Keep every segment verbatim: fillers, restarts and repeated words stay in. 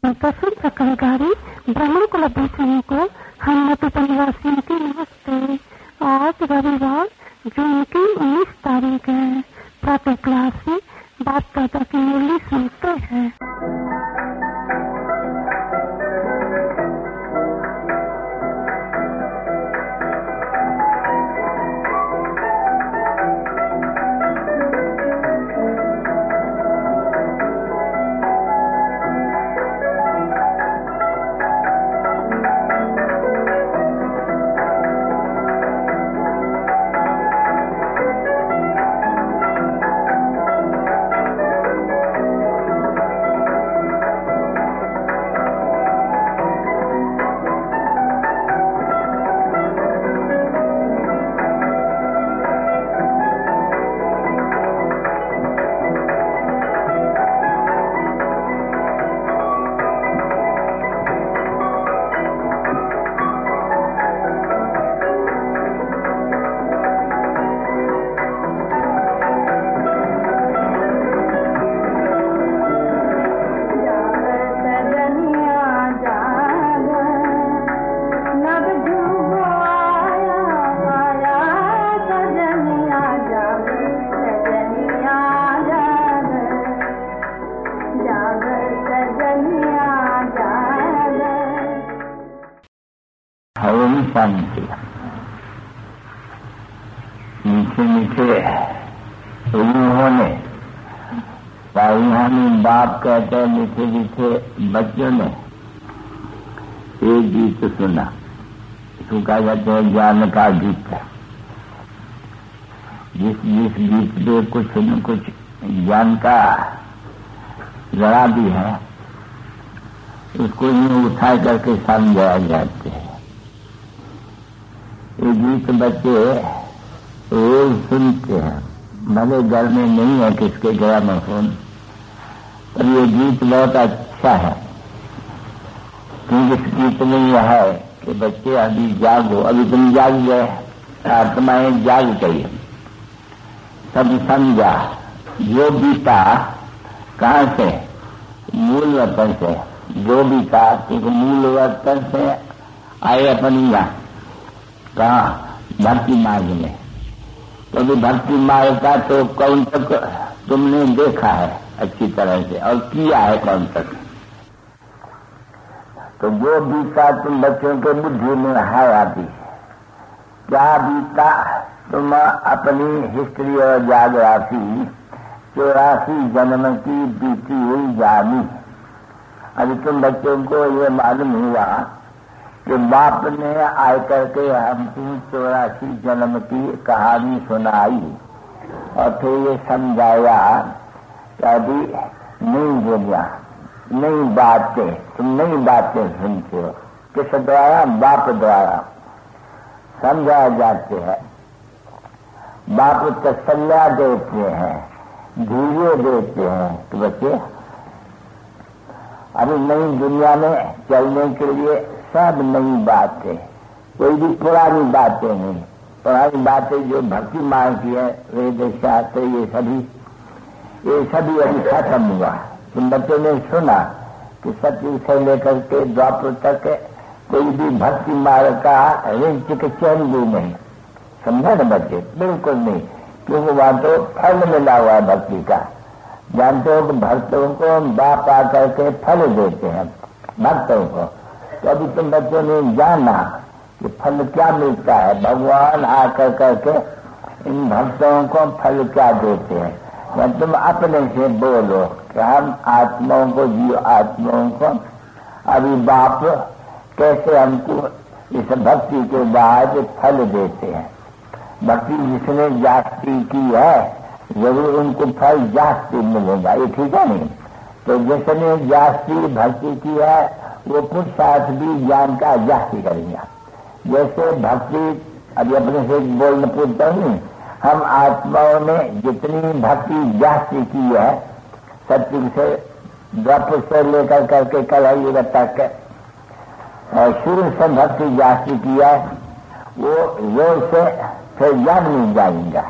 प्रसिद्ध चक्रधारी ब्राह्मण कुलभूषण को हम मधुबन वासियों की नमस्ते। आज रविवार जून की उन्नीस तारीख है। प्रातः क्लास में बाप दादा की मुरली सुनते हैं। शांति। मीठे मीठे रूहों ने पारिहानी बाप कहते हैं, मीठे मीठे बच्चों ने एक गीत सुना। इसको कहा जाता है ज्ञान का गीत। जिस जिस गीत में कुछ न कुछ ज्ञान का जरा भी है, उसको यूं उठा करके समझाया जाते हैं। ये गीत बच्चे रोज सुनते हैं, भले घर में नहीं है किसके ग्रामोफोन, पर ये गीत बहुत अच्छा है। क्योंकि इस गीत में यह है कि बच्चे अभी जागो, अभी तुम जाग गए, आत्माएं जाग गई, सब समझा। जो बीता कहाँ से? मूल वतन से। जो बीता क्योंकि मूल वतन से आए अपनी यहाँ कहा भक्ति मार्ग में। तो भी भक्ति मार्ग का तो कौन तक तुमने देखा है अच्छी तरह से और किया है कौन तक। तो जो बीता तुम बच्चों के बुद्धि में है अभी क्या बीता, तुम अपनी हिस्ट्री और जागरासी चौरासी जन्म की बीती हुई जानी। अभी तुम बच्चों को ये मालूम हुआ कि बाप ने आय करके हमको चौरासी जन्म की कहानी सुनाई और फिर ये समझाया कि अभी नई दुनिया, नई बातें, तुम नई बातें सुनते हो। किस द्वारा? बाप द्वारा समझाया जाते हैं। बाप तसल्ला देते हैं, धीरे देते हैं कि बच्चे अभी नई दुनिया में चलने के लिए सब नई बातें, कोई भी पुरानी बातें नहीं। पुरानी बातें जो भक्ति मार्ग की है, वेद शास्त्र, ये सभी ये सभी अभी खत्म हुआ। तुम बच्चों ने सुना कि सत्युग से लेकर के द्वापर तक कोई भी भक्ति मार्ग का रिंच के चैन भी नहीं। समझा ना बच्चे? बिल्कुल नहीं, क्योंकि वहां तो फल मिला हुआ है भक्ति का। जानते हो कि भक्तों को बाप आकर के फल देते हैं भक्तों को। तो अभी तुम बच्चों ने जाना कि फल क्या मिलता है। भगवान आकर करके इन भक्तों को फल क्या देते हैं। या तुम अपने से बोलो कि हम आत्माओं को, जीव आत्माओं को अभी बाप कैसे हमको इस भक्ति के बाद फल देते हैं। भक्ति जिसने जास्ती की है जरूर उनको फल जास्ती मिलेगा, ये ठीक है नहीं? तो जिसने जास्ती भक्ति की है वो पुरुषार्थ भी ज्ञान का जास्ती करेंगे। जैसे भक्ति अभी अपने से बोलने पूछता हूँ, हम आत्माओं ने जितनी भक्ति जास्ती की है सत्युग से द्वापर से लेकर करके कलयुग तक और शुरू से भक्ति जास्ती की है, वो जोर से फिर ज्ञान में जाएंगे।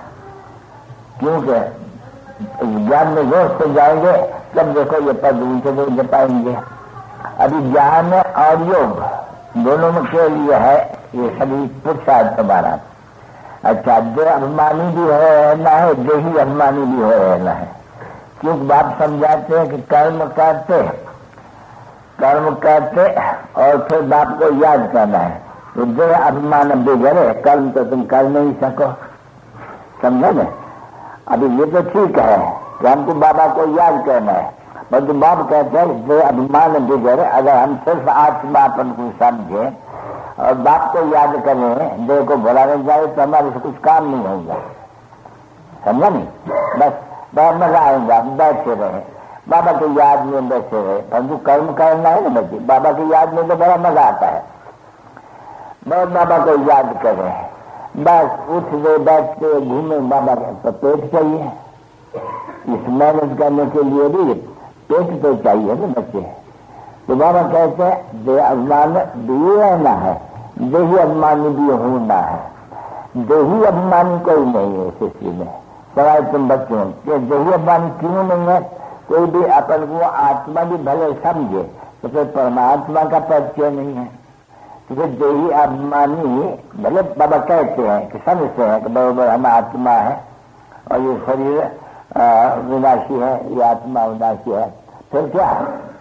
क्योंकि ज्ञान में जोर से जाएंगे तब देखो ये पद उनसे नहीं दे पाएंगे। अभी ज्ञान और योग दोनों के लिए है ये सभी पुरुषार्थ तुम्हारा। अच्छा, देह अभिमानी भी हो रहना है, देही अभिमानी भी हो रहना है। क्योंकि बाप समझाते हैं कि कर्म करते कर्म करते और फिर बाप को याद करना है, तो देह अभिमान बिगड़े, कर्म तो तुम कर नहीं सको। समझे न? अभी ये तो ठीक है कि हमको बाबा को याद करना है, परंतु बाप कहते हैं देह अभिमान बिगड़े। अगर हम सिर्फ आत्मापन को समझे और बाप को याद करें, देह को भुलाने जाए तो हमारे से कुछ काम नहीं होगा। समझा नहीं? बस बहुत मजा आएगा, बैठे रहे बाबा की याद में, बैठे रहे, परंतु कर्म करना है ना बच्चे। बाबा की याद में तो बड़ा मजा आता है, बहुत बाबा को याद करें। बस उठ गए, बैठते घूमे, बाबा का पेट चाहिए। इस मेहनत करने के लिए भी पेट तो चाहिए ना बच्चे। तो बाबा कहते हैं देह अभिमान भी रहना है, देही अभिमानी भी होना है। देही अभिमानी कोई नहीं है सृष्टि में, सवाल तुम बच्चों के देही अभिमानी क्यों नहीं है? कोई भी अपन को आत्मा भी भले समझे तो फिर परमात्मा का परिचय नहीं है। तो फिर देही अभिमानी भले बाबा कहते हैं कि समझते हैं कि बराबर हम आत्मा है और ये शरीर विनाशी है, ये आत्मा विनाशी है, फिर क्या?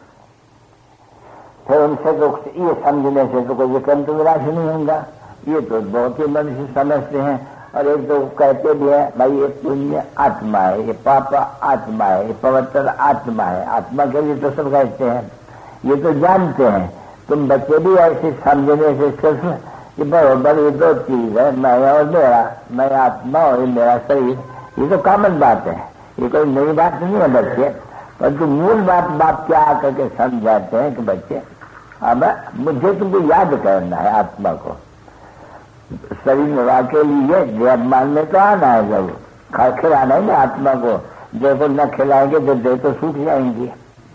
फिर उनसे तो ये समझने से तो कोई विक्रम तो विनाशी नहीं होगा। ये तो बहुत ही मनुष्य समझते हैं। और एक तो कहते भी है भाई ये पुण्य आत्मा है, ये पापा आत्मा है, ये पवित्र आत्मा है। आत्मा के लिए तो सब कहते हैं, ये तो जानते हैं। तुम बच्चे भी ऐसे समझने से सिर्फ कि बराबर ये दो चीज है, मैं और मेरा, मैं आत्मा और मेरा शरीर, ये तो कॉमन बात है, ये कोई नई बात नहीं है बच्चे। परंतु मूल बात बाप क्या आकर के समझाते हैं कि बच्चे अब मुझे तुमको याद करना है आत्मा को। शरीर निभा के लिए देह अभिमान में तो आना है, जरूर खिलाना है ना आत्मा को। देह को न खिलाएंगे तो देह तो सूख जाएंगी,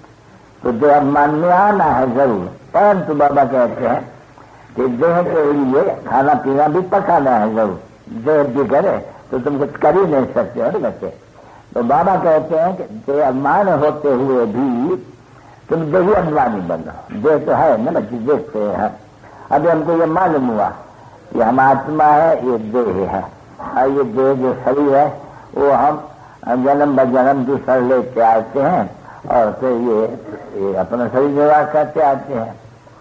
तो देह अभिमान में आना है जरूर। परंतु बाबा कहते हैं कि देह के लिए खाना पीना भी पकाना है जरूर। देह बिगड़े तो तुम कुछ कर ही नहीं सकते हो बच्चे। तो बाबा कहते हैं कि देह अभिमान होते हुए भी तुम देही अभिमानी बनो। देह तो है ना बच्चे, देखते हैं। अभी हमको ये मालूम हुआ ये हम आत्मा है, ये देह है, और ये देह जो शरीर है वो हम जन्म ब जन्म दूसरा लेते आते हैं और फिर ये, ये अपना शरीर निर्वाह करते आते हैं।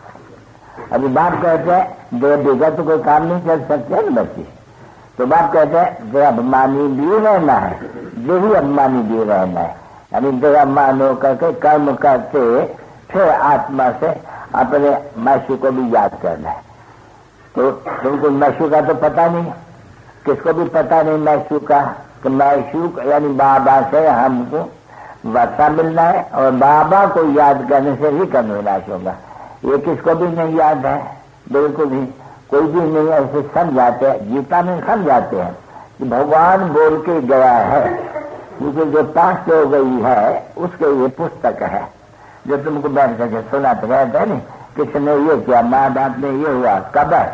अभी बाप कहते हैं देह बिगड़ तो कोई काम नहीं कर सकते है ना बच्चे। तो बाप कहते हैं देह अभिमानी भी रहना है, देही अभिमानी भी रहना है। यानी देह अभिमान होकर के कर्म करते फिर आत्मा से अपने मैशु को भी याद करना है। तो तुमको मैशु का तो पता नहीं, किसको भी पता नहीं मैशु का, कि मैशु यानी बाबा से हमको वर्षा मिलना है और बाबा को याद करने से ही कर्म विनाश होगा। ये किसको भी नहीं याद है, बिल्कुल ही कोई भी नहीं ऐसे समझाते हैं। गीता में समझाते हैं कि भगवान बोल के गया है, क्योंकि जो पास हो गई है उसके ये पुस्तक है जो तुमको बैठ करके सुनाते रहते है। नहीं किसने ये किया, महाभारत में ये हुआ, कब है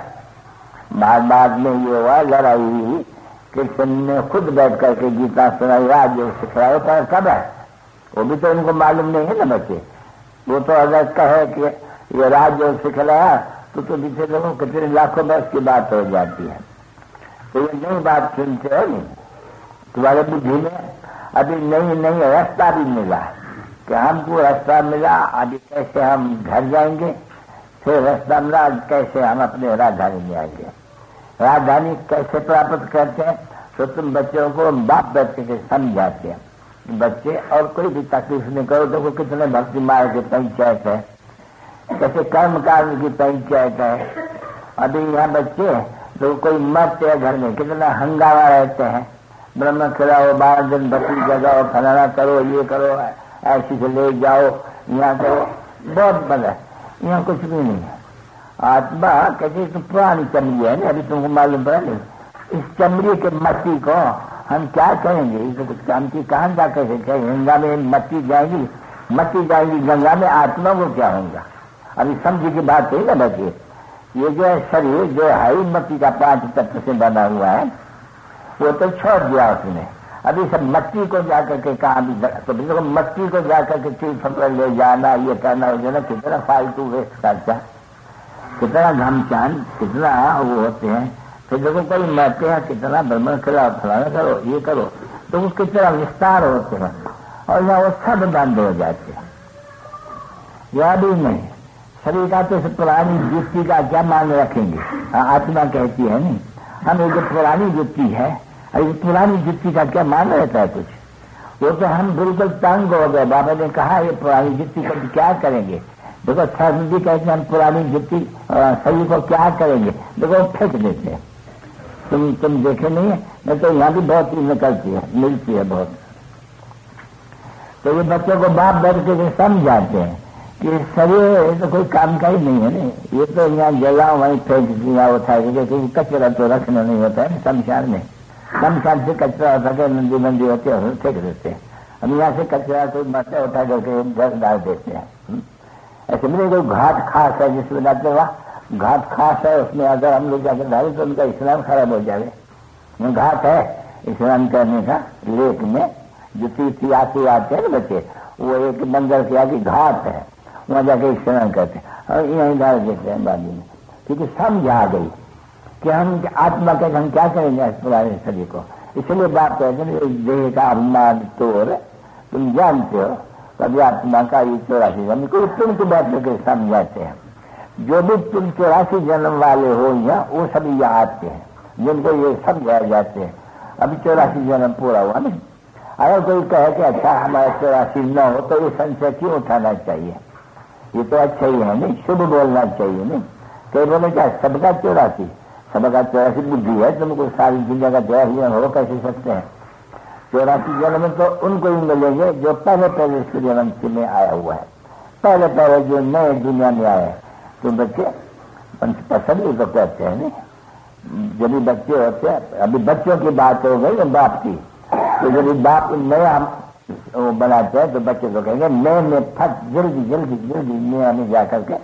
महाभारत में ये हुआ लड़ाई हुई, कृष्ण ने खुद बैठ करके गीता सुनाई, राज्य सिखलाया, पर कब है वो भी तो उनको मालूम नहीं है ना बच्चे। वो तो अगर कहे कि ये राज्य सिखलाया तो तो पीछे लोगों कितने लाखों वर्ष की बात हो जाती है। तो ये नई बात सुनते हो नहीं, तुम्हारे बुद्धि में अभी नई नई रास्ता भी मिला कि हमको रास्ता मिला, अभी कैसे हम घर जाएंगे, फिर रास्ता मिला कैसे हम अपने राजधानी में आएंगे। राजधानी कैसे प्राप्त करते हैं तो तुम बच्चों को बाप बच्चे के समझाते हैं। बच्चे और कोई भी तकलीफ नहीं करो, देखो कितने भक्ति मार्ग की पंचायत है, कैसे कर्म कार्य की पंचायत है। अभी यहाँ बच्चे तो कोई मरते हैं घर में, कितना हंगामा रहते हैं, ब्रह्म खिलाओ, बारह दिन बकरी जगाओ, फलाना करो, ये करो, ऐसी से ले जाओ, यहाँ करो, बहुत बड़ा। यहाँ कुछ भी नहीं है। आत्मा कहते तो पुरानी चमड़ी है ना, अभी तुमको मालूम पड़ा नहीं। इस चमड़ी के मट्टी को हम क्या करेंगे, इसे कुछ काम की कहाँ जा कैसे कहेंगे। गंगा में मट्टी जाएगी, मट्टी जाएगी गंगा में, आत्मा को क्या होगा। अभी समझी की बात है ना बच्चे, ये जो है शरीर जो है मट्टी का पांच तत्व से बना हुआ है, वो तो छोड़ दिया उसने। अभी सब मट्टी को जाकर के कहा भी तो देखो मट्टी को जाकर के चीज पकड़ ले जाना, ये करना हो जाना, कितना फालतू वेस्ट खर्चा, कितना घमचान, कितना वो होते हैं। फिर देखो कोई मरते हैं, कितना भ्रमण करो, फलाना करो, ये करो, तो वो कितना विस्तार होते हैं और यहाँ वो सब बंद हो जाते हैं। यह भी नहीं शरीर का तो पुरानी जुत्ती का क्या मान रखेंगे। आत्मा कहती है नहीं, हम ये जो पुरानी जुत्ती है, अरे पुरानी जुत्ती का क्या मान रहता है कुछ, वो तो हम बिल्कुल तंग हो गए। बाबा ने कहा ये पुरानी जुत्ती को क्या करेंगे। देखो स्वामी जी कहते हैं हम पुरानी जुत्ती शरीर को क्या करेंगे, देखो फेंक देते हैं। तुम तुम देखे नहीं है, मैं तो यहाँ भी बहुत चीज निकलती है, मिलती है बहुत। तो ये बच्चों को बाप बैठ के समझाते हैं कि शरीर तो कोई काम का ही नहीं है नहीं, ये तो यहाँ जलाओ वहीं फेंक दिया उठा के, क्योंकि कचरा तो रखना नहीं होता है शमशान में। शमशान से कचरा उठा के नंदी मंदी होती है फेंक देते हैं। हम यहाँ से कचरा कोई मरता उठा करके घर डाल देते हैं। ऐसे मेरे कोई घाट खास है जिसमें डालते हुआ घाट खास है, उसमें अगर हम लोग जाकर डाले तो उनका स्नान खराब हो जाए। घाट है स्नान करने का, लेक में जो तीर्थी आते आते हैं ना बच्चे, वो एक मंदिर के आगे घाट है, वहां जाके स्नान करते हैं और यहीं डाल देते हैं बाजू में। क्योंकि समझ आ गई कि हम आत्मा के हम क्या करेंगे पुराने शरीर को। इसलिए बात कहते हैं देह का अभिमान तोड़, तुम जानते हो कभी आत्मा का ये चौरासी जन्म को तुम तो बैठ करके समझाते हैं। जो भी तुम चौरासी जन्म वाले हो या वो सभी यहाँ आते हैं, जिनको ये समझाए जाते हैं। अभी चौरासी जन्म पूरा हुआ नहीं, अगर कोई कहे कि अच्छा हमारा चौरासी न हो तो ये संशय क्यों उठाना चाहिए, ये तो अच्छा ही है नहीं, शुभ बोलना चाहिए नहीं। कई बोले क्या सबका चौरासी, सबका चौरासी बुद्धि है, तुमको सारी दुनिया का चौरासी जन्म हो कैसे सकते हैं। चौरासी जन्म तो उनको ही मिलेंगे जो पहले पहले सूर्यवंशी में आया हुआ है, पहले पहले जो नए दुनिया में आए। तो बच्चे पसंद ही तो कहते हैं नहीं, जब भी बच्चे होते हैं, अभी बच्चों की बात हो गई बाप की, तो जब बाप नया वो बनाते हैं तो बच्चे तो कहेंगे नए में फट जल्दी जल्दी जल्दी नया में जाकर के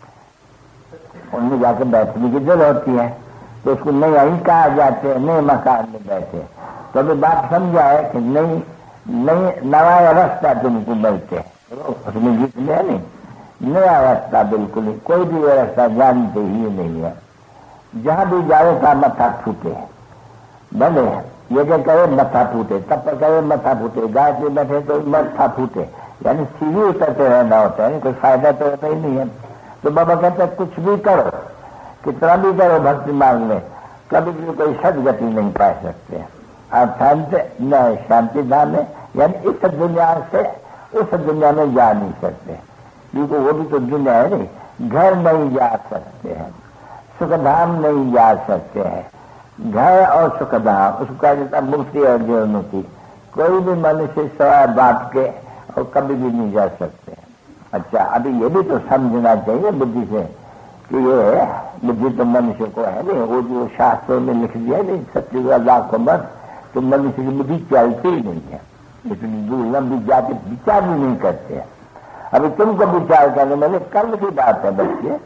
उनमें जाकर बैठने की जरूरत होती है, तो उसको नया ही कहा जाते हैं, नए मकान में बैठे। तो अभी बात समझा है कि नई नई नया रास्ता तुमको मिलते, उसमें गीत में नहीं, नया रास्ता बिल्कुल ही, कोई भी वो रास्ता जानते ही नहीं है। जहां भी जाओ का मथा फूटे बने, ये क्या करे मथा फूटे, तब पर करे मथा फूटे, गाय पे बैठे तो मथा फूटे, यानी सीढ़ी उतरते रहना होता है, कोई फायदा तो होता ही नहीं है। तो बाबा कहते हैं कुछ भी करो, कितना भी करो भक्ति मार्ग में, कभी भी कोई सदगति नहीं पा सकते। आप शांत न शांति धाम में, यानी इस दुनिया से उस दुनिया में जा नहीं सकते, क्योंकि वो भी तो दुनिया है नहीं। घर नहीं जा सकते हैं, सुखधाम नहीं जा सकते हैं। घर और सुखधाम उसका जैसा मुक्ति और जीवन्मुक्ति कोई भी मनुष्य सवाल बात के और कभी भी नहीं जा सकते। अच्छा, अभी ये भी तो समझना चाहिए बुद्धि से कि ये बुद्धि तो मनुष्य को है नहीं, वो जो शास्त्रों में लिख दिया नहीं सत्य लाखों मत, तो मनुष्य की बुद्धि चलती ही नहीं है, इतनी दूर लंबी जाके विचार भी नहीं करते हैं। अभी तुमको विचार करने वाले कल की बात है बच्चे,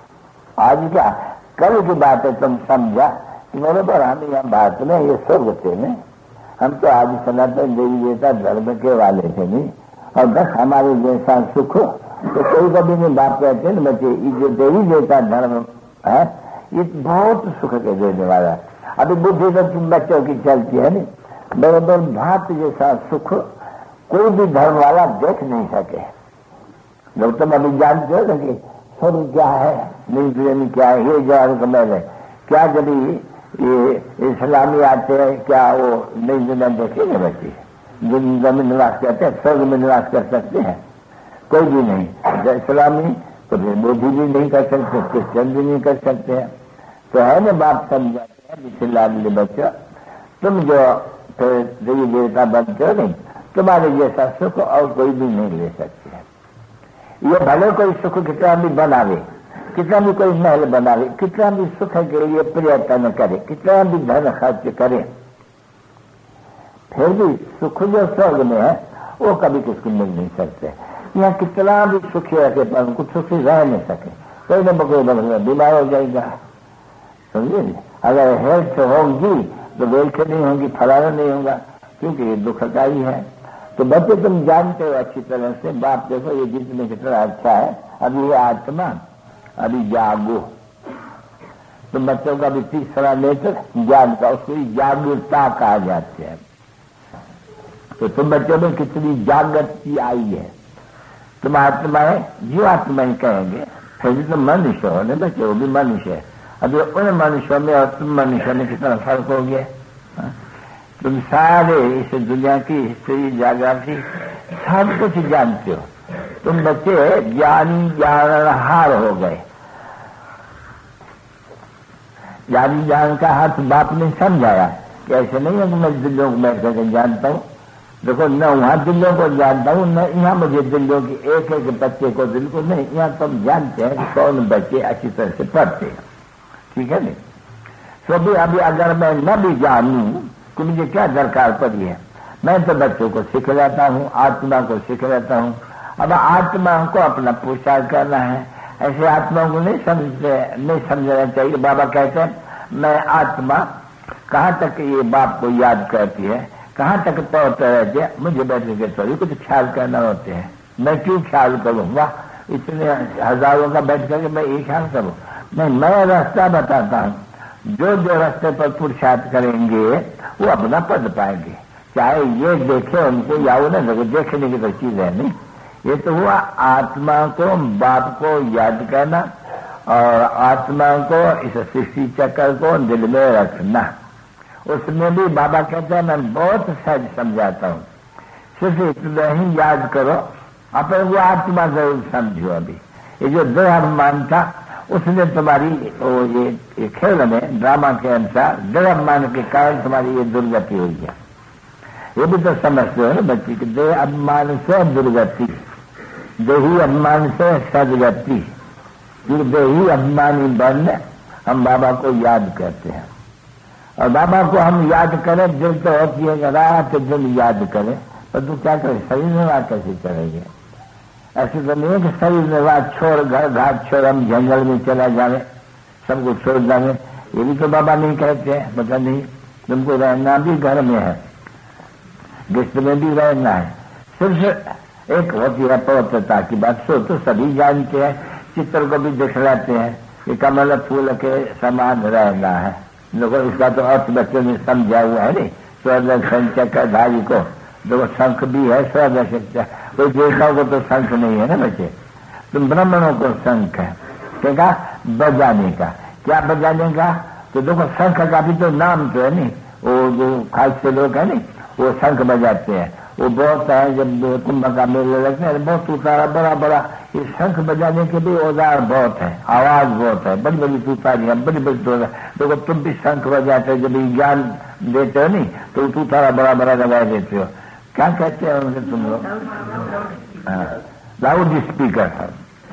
आज क्या कल की बात है। तुम समझा कि मेरे पर हम यहाँ भारत में ये स्वर्ग थे नहीं, हम तो आज सनातन देवी देवता धर्म के वाले थे नहीं, और बस हमारे जैसा सुख तो कोई कभी नहीं। बात कहते ना बच्चे, ये जो देवी देवता धर्म है ये बहुत सुख के देने वाला है। अभी बुद्धि तो तुम बच्चों की चलती है नहीं, बराबर भात जैसा सुख कोई भी धर्म वाला देख नहीं सके। लोग तुम अभी जानते हो ना कि स्वर्ग क्या है, नहीं क्या है, ये जवाब को मैंने क्या जब ये इस्लामी आते हैं क्या वो नई दुनिया देखेंगे बच्चे, दुनिया में निवास करते हैं, स्वर्ग में निवास कर सकते हैं कोई भी नहीं। इस्लामी तो फिर मोदी भी नहीं कर सकते, क्रिश्चियन भी नहीं कर सकते हैं। तो है ना बात समझाते हैं जिसे लाडले बच्चा, तुम जो फिर देवी देवता बनते हो नहीं, तुम्हारे जैसा सुख और कोई भी नहीं ले सकते हैं। ये भले कोई सुख कितना भी बनावे, कितना भी कोई महल बनावे, कितना भी सुख के लिए प्रयत्न करे, कितना भी धन खर्च करे, फिर भी सुख जो स्वर्ग में है वो कभी किसको मिल नहीं सकते। यहाँ कितना भी सुखी रखे पर कुछ सुखी रह नहीं सके, कोई न कोई बदल बीमार हो जाएगा, समझिए। अगर हेल्थ होगी तो वेल्थ नहीं होगी, फलाना नहीं होगा, क्योंकि ये दुखकारी है। तो बच्चे तुम जानते हो अच्छी तरह से, बाप देखो ये जितने कितना अच्छा है, अभी ये आत्मा, अभी जागो। तो बच्चों का भी तीसरा नेत्र ज्ञान का, उसको जागरूकता कहा जाते हैं। तो तुम बच्चों में कितनी जागृति आई है। तुम आत्मा है, जीव आत्मा ही कहेंगे, फिर भी तुम मनुष्य हो ना बच्चे, वो भी मनुष्य है। अभी उन मनुष्यों में और तुम मनुष्यों में कितना फर्क हो गया। हा? तुम सारे इस दुनिया की हिस्ट्री, ज्योग्राफी सब कुछ जानते हो। तुम बच्चे ज्ञानी ज्ञानहार हो गए। ज्ञानी ज्ञान का हाथ बाप ने समझाया कि ऐसे नहीं है कि मैं दिल्लियों को बैठ करके जानता हूँ। देखो न वहां दिल्लियों को जानता हूँ, न यहाँ मुझे दिल्लियों की एक एक बच्चे को दिल को नहीं, यहाँ तुम जानते हैं कि कौन बच्चे अच्छी तरह से पढ़ते हैं। ठीक है नहीं? तो भी अभी अगर मैं न भी जानूं कि मुझे क्या दरकार पड़ी है, मैं तो बच्चों को सीख रहता हूँ, आत्मा को सीख रहता हूँ। अब आत्मा को अपना पुरुषार्थ करना है। ऐसे आत्मा को नहीं समझते, नहीं समझना चाहिए। बाबा कहते हैं मैं आत्मा कहाँ तक ये बाप को याद करती है, कहाँ तक तोड़ते रहते हैं, मुझे बैठने के थोड़ी कुछ ख्याल करना होते हैं। मैं क्यों ख्याल करूँ? वाह, इतने हजारों का बैठ करके मैं ये ख्याल करूँ? नहीं, मैं रास्ता बताता हूँ। जो जो रास्ते पर पुरुषार्थ करेंगे वो अपना पद पाएंगे, चाहे ये देखे उनको या वो ना देखो, देखने की तो चीज है नहीं। ये तो हुआ आत्मा को, बाप को याद करना और आत्मा को, इस सृष्टि चक्र को दिल में रखना। उसमें भी बाबा कहते हैं मैं बहुत सहज समझाता हूँ, सिर्फ इतना ही याद करो, अपन वो आत्मा जरूर समझो। अभी ये जो देह अभिमान था उसने तुम्हारी वो ये, ये खेल में ड्रामा के अनुसार देह अभिमान के कारण तुम्हारी ये दुर्गति हुई है। ये भी तो समझते हो ना बच्ची की, देह अभिमान से दुर्गति, देही अभिमान से सदगति। जो देही अभिमानी बन हम बाबा को याद करते हैं, और बाबा को हम याद करें, दिल तो होती है रात दिन याद करें, पर तू क्या करे, शरीर में बात कैसे करेंगे? ऐसे तो नहीं है कि शरीर में बात छोड़, घर घाट छोड़ हम जंगल में चला जाए, सबको छोड़ जाए। ये भी तो बाबा नहीं कहते हैं। पता नहीं, तुमको रहना भी घर में है, गिफ्ट में भी रहना है। सिर्फ एक होती है पवित्रता की बात, सो तो सभी जानते हैं, चित्र को भी दिखलाते हैं कि कमल फूल के समान रहना है। लोगों इसका तो अर्थ बच्चों ने समझा हुआ है नहीं। स्वदर्शन चक्रधारी को देखो शंख भी है, स्वदर्शन, कोई देवताओं को तो शंख नहीं है ना बच्चे, तुम ब्राह्मणों को शंख है। क्या बजाने का, क्या बजाने का? तो देखो शंख का भी तो नाम तो है नहीं। वो जो खास से लोग है नहीं, वो शंख बजाते हैं। वो बहुत है, जब कुंभ का मेले लगते हैं बहुत उतारा बड़ा बड़ा, ये शंख बजाने के भी औजार बहुत है, आवाज बहुत है, बड़ी बड़ी तुतारियां, बड़ी बड़ी तुतार। देखो तुम भी शंख बजाते हो, जब ज्ञान देते हो नहीं तो तुतारा बड़ा बड़ा लगा देते हो। क्या कहते हैं उनसे तुम लोग? लाउड स्पीकर है।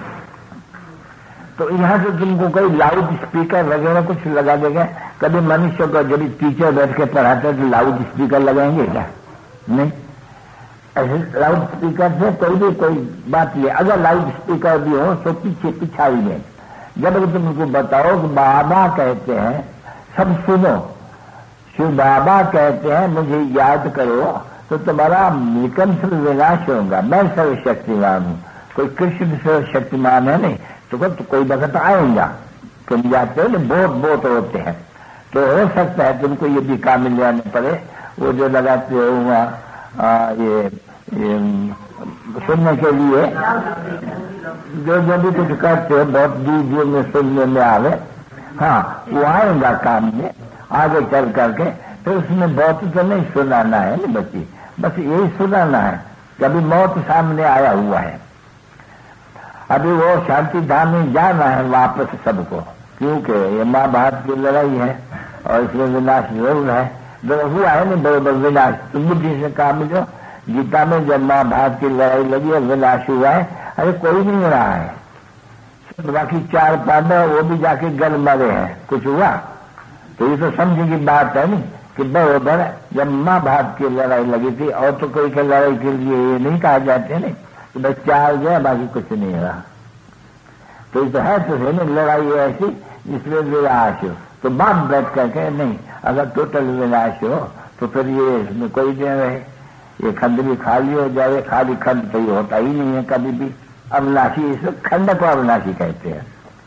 तो यहाँ से तुमको कोई लाउड स्पीकर वगैरह कुछ लगा देगा? कभी मनुष्य को जब टीचर बैठ के पढ़ाते हैं तो लाउड स्पीकर लगाएंगे क्या? नहीं। ऐसे लाउड स्पीकर से कोई भी कोई बात नहीं। अगर लाउड स्पीकर भी हो तो पीछे पिछाड़ी में, जब तुमको बताओ कि बाबा कहते हैं सब सुनो, शिव बाबा कहते हैं मुझे याद करो, तो तुम्हारा निकम से विनाश होगा। मैं सर्वशक्तिमान हूँ, कोई कृष्ण सर्वशक्तिमान है नहीं, तो, तो कोई वक्त आएगा। तुम जाते हो ना, बहुत बहुत होते हैं, तो हो सकता है तुमको ये भी काम मिल जाने पड़े। वो जो लगाते हो वहाँ ये, ये सुनने के लिए, जो जो भी कुछ करते हो बहुत दूर दूर में सुनने में आवे, हाँ वो आएगा काम में आगे चल करके। तो उसमें बहुत तो नहीं सुनाना है ना बच्ची, बस यही सुनाना है। कभी मौत सामने आया हुआ है, अभी वो शांति धाम में जाना है वापस सबको, क्योंकि ये महाभारत की लड़ाई है और इसमें विनाश जरूर है। जो हुआ है ना बड़े बड़े विनाश, तुम बुद्धि से काम जो गीता में जब महाभारत की लड़ाई लगी है विनाश हुआ है, अरे कोई नहीं रहा है, बाकी चार पांडव वो भी जाके गल मरे हैं, कुछ हुआ? तो ये तो समझे की बात है नहीं कि बरोबर जब महाभारत की लड़ाई लगी थी, और तो कोई के लड़ाई के लिए ये नहीं कहा जाते नहीं तो बस चार गया बाकी कुछ नहीं रहा। तो ये तो है तो है ना लड़ाई ऐसी जिसमें विनाश हो। तो बाप बैठ करके नहीं, अगर टोटल विनाश हो तो फिर ये इसमें कोई दिन रहे, ये खंड भी खाली हो जाए। खाली खंड तो ये होता ही नहीं है कभी भी। अविनाशी, इस खंड को अविनाशी कहते हैं।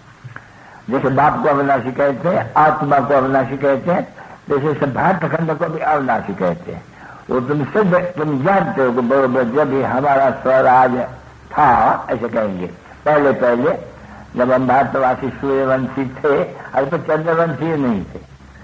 जैसे बाप को अविनाशी कहते हैं, आत्मा को अविनाशी कहते हैं, जैसे सिद्धार्थ खंड को भी अविनाशी कहते हैं। वो तुम सिद्ध तुम जानते हो कि बरोबर जब भी हमारा स्वराज था, ऐसे कहेंगे। पहले पहले जब हम भारतवासी सूर्यवंशी थे, अरे तो चंद्रवंशी नहीं थे,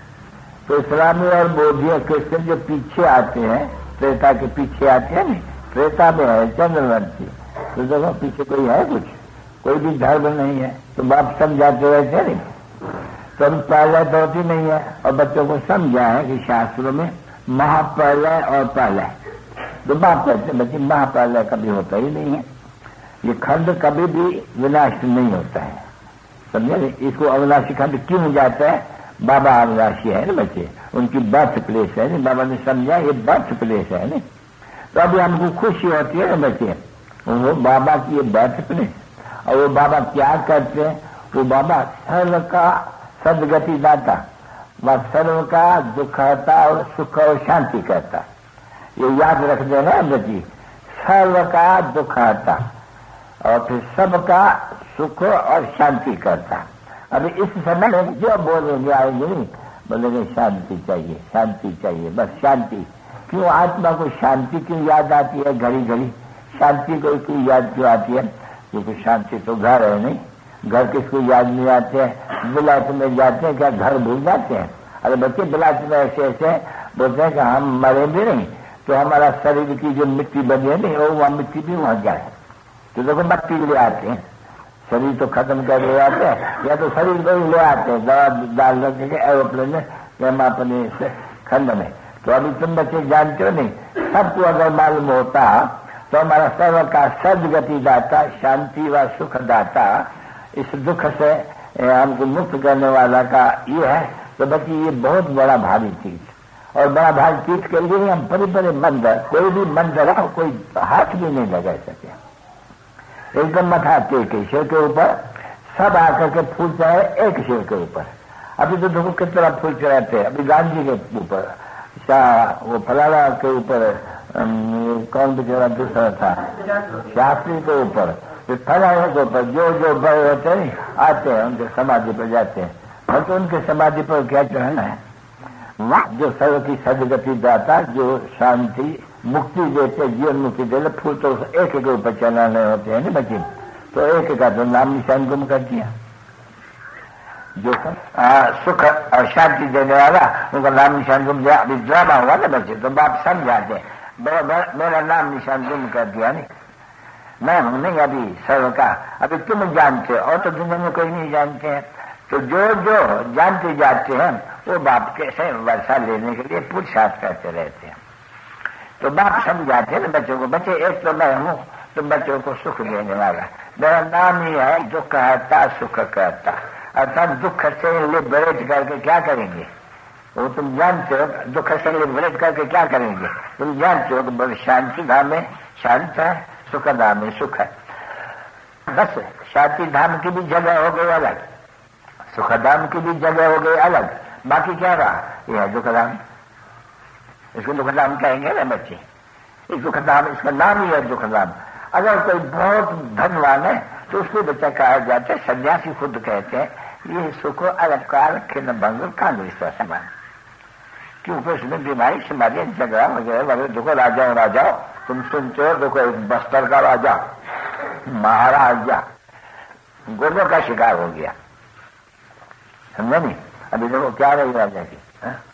तो इस्लामी और बौद्ध क्रिश्चियन जो पीछे आते हैं, त्रेता के पीछे आते हैं, नहीं त्रेता में है चंद्रवंशी। तो देखो पीछे कोई है, कुछ कोई भी धर्म नहीं है। तो बाप समझाते रहते नहीं, तो हम पहले तो होती नहीं है। और बच्चों को समझा है कि शास्त्रों में महाप्रलय और प्रलय, तो बाप कहते बच्चे महाप्रलय कभी होता ही नहीं है। ये खंड कभी भी विनाश नहीं होता है, समझे। इसको अविनाशी खंड क्यों जाता है? बाबा अविनाशी है ना बच्चे, उनकी बर्थ प्लेस है ना। बाबा ने समझा ये बर्थ प्लेस है ना। तो अभी हमको खुशी होती है ना बच्चे, वो बाबा की ये बर्थ प्लेस। और वो बाबा क्या करते हैं? वो बाबा सर्व का सदगति दाता, वह सर्व का दुख हरता और सुख और शांति करता। ये याद रख देना बच्ची, सर्व का दुख हरता और फिर सबका सुख और शांति करता। अभी इस समय में जो बोलेंगे आएंगे नहीं, बोलेंगे शांति चाहिए, शांति चाहिए, बस शांति। क्यों आत्मा को शांति क्यों याद आती है? घड़ी घड़ी शांति को क्यों याद क्यों आती है? क्योंकि शांति तो घर है नहीं। घर किसको याद नहीं आते हैं? विलायत में जाते हैं, क्या घर भूल जाते हैं? अरे बच्चे विलायत में ऐसे ऐसे बोलते हैं कि हम मरे भी नहीं, तो हमारा शरीर की जो मिट्टी बनी है नहीं, वो वहाँ मिट्टी भी वहाँ जाए। तो देखो मट्टी ले आते हैं, शरीर तो खत्म कर ले आते हैं, या तो शरीर को ही ले आते हैं दवा डाल के एरोप्लेन में, हम अपने खंड में। तो अभी तुम बच्चे जानते हो नहीं, सबको अगर मालूम होता तो हमारा सर्व का सदगति दाता, शांति व सुख दाता, इस दुख से हमको मुक्त करने वाला का ये है। तो बच्चे ये बहुत बड़ा भारी चीज, और बड़ा भारी चीज के लिए हम बड़े बड़े मंदिर, कोई भी मंदिर है कोई हाथ भी नहीं लगा सके। एकदम मथा टेके सिर के ऊपर, सब आकर के फूल चढ़ाए एक सिर के ऊपर। अभी तो देखो कितना फूल चढ़ाते हैं। अभी गांधी के ऊपर, वो फलाना के ऊपर, कौन बेचारा दूसरा था, शास्त्री के ऊपर, फलाने के ऊपर, जो जो बड़े होते हैं आते हैं उनके समाधि पर जाते हैं। और तो उनके समाधि पर क्या चढ़ना है? वह जो सर्व की सदगति दाता, जो शांति मुक्ति देते, जीवन मुक्ति देते, फूल तो एक के ऊपर चलाने होते हैं ना बच्चे। तो एक का तो नाम निशान गुम कर दिया। जो आ, सुख और शांति देने वाला, उनका नाम निशान गुम दिया। अभी ड्रामा हुआ ना बच्चे, तो बाप समझाते मेरा नाम निशान गुम कर दिया नहीं, मैं हूं नहीं अभी सर्व का। अभी तुम जानते हो और तो दुनिया में कोई नहीं जानते हैं। तो जो जो जानते जाते हैं वो बाप के से वर्षा लेने के लिए पुरुषार्थ करते रहते हैं। तो बाप समझाते हैं ना बच्चों को, बच्चे एक तो मैं हूं, तो बच्चों को सुख देने वाला, मेरा नाम ही है दुख हरता सुख करता। अर्थात दुख से लिबरेट करके क्या करेंगे? वो तुम जानते हो, दुख से लिबरेट करके क्या करेंगे? तुम जानते हो कि बड़ी शांति धाम में शांत है, सुख धाम में सुख है। बस शांति धाम की भी जगह हो गई अलग, सुख धाम की भी जगह हो गई अलग। बाकी क्या रहा? यह है दुख धाम। इसको दुख धाम कहेंगे ना बच्चे, इस दुख धाम, इसका नाम ही है दुख धाम। अगर कोई बहुत धनवान है तो उसको बच्चा कहा जाता है, सन्यासी खुद कहते हैं ये सुख अलंकार खिन्न भंग कांग्रेस का समान, क्योंकि उसमें बीमारी समाधि झगड़ा वगैरह वगैरह। देखो राजाओं राजाओं तुम सुनते हो, देखो एक बस्तर का राजा महाराजा गोलों का शिकार हो गया, समझे नहीं? अभी देखो क्या रही राजा की,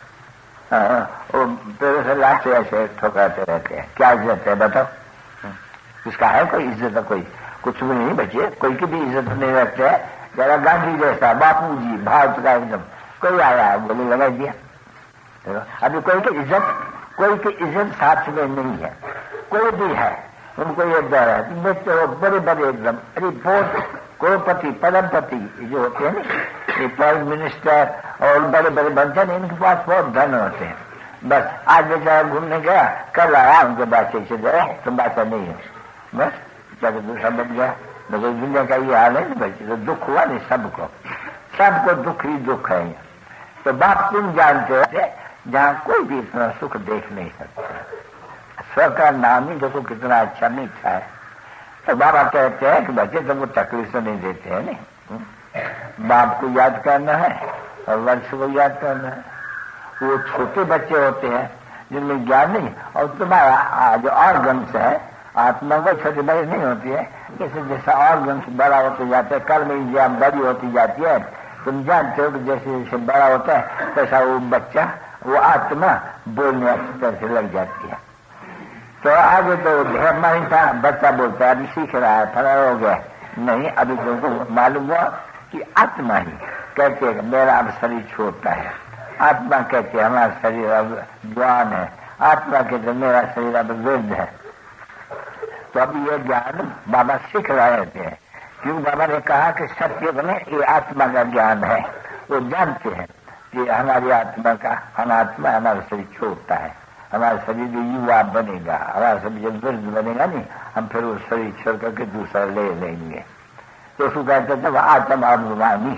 वो पेड़ों से लाते ऐसे ठोकाते रहते हैं। क्या इज्जत है बताओ? इसका है कोई इज्जत? है कोई? कुछ भी नहीं बच्चे, कोई की भी इज्जत नहीं रखते हैं। जरा गांधी जैसा बापू जी भारत का एकदम, कोई आया गोली लगा दिया। अभी कोई की इज्जत, कोई की इज्जत साथ में नहीं है। कोई भी है उनको ये डर है, देखते हो बड़े बड़े एकदम, अरे बहुत करोड़पति परमपति जो होते हैं ना, ये प्राइम मिनिस्टर और बड़े बड़े बनते हैं, इनके पास बहुत धन होते हैं। बस आज बेचारा घूमने गया, कल आया उनके बादशाह से गया, तुम बादशाह नहीं हो, बस बेचारा दूसरा बन गया। मगर दुनिया का ये हाल है ना बच्चे, तो दुख हुआ नहीं सबको, सबको दुख ही दुख है। तो बाप तुम जानते हो जहाँ कोई भी इतना सुख देख नहीं सकता। स्व का नाम ही देखो कितना अच्छा मीठा है। तो बाबा कहते हैं कि बच्चे तुमको तकलीफ तो नहीं देते हैं नहीं, बाप को याद करना है और वंश को याद करना है। वो छोटे बच्चे होते हैं जिनमें ज्ञान नहीं, और तुम्हारा जो ऑर्गन्स है आत्मा वो छोटी बड़ी नहीं होती है। जैसे जैसा ऑर्गन्स बड़ा होते जाते हैं, कर्म इंद्रिया बड़ी होती जाती है, तुम जानते हो कि जैसे जैसे बड़ा होता है तैसा वो बच्चा वो आत्मा बोलने अच्छी तरह से लग जाती है। तो आगे तो ढेर नहीं था, बच्चा बोलता है अभी सीख रहा है, फला हो गया नहीं, अभी तुमको मालूम हुआ कि आत्मा ही कहते हैं मेरा अब शरीर छोटा है, आत्मा कहते हैं हमारा शरीर अब जवान है, आत्मा कहते मेरा शरीर अब वृद्ध है। तो अब ये ज्ञान बाबा सीख रहे थे, क्योंकि बाबा ने कहा कि सत्य में ये आत्मा का ज्ञान है। वो जानते हैं कि हमारी आत्मा का अनात्मा, हमारा शरीर छोटा है, हमारा शरीर जो युवा बनेगा, हमारा शरीर जब वृद्ध बनेगा नहीं, हम फिर वो शरीर छोड़ करके दूसरा ले लेंगे। तो उसको कहते थे वह आत्मा अभिमानी,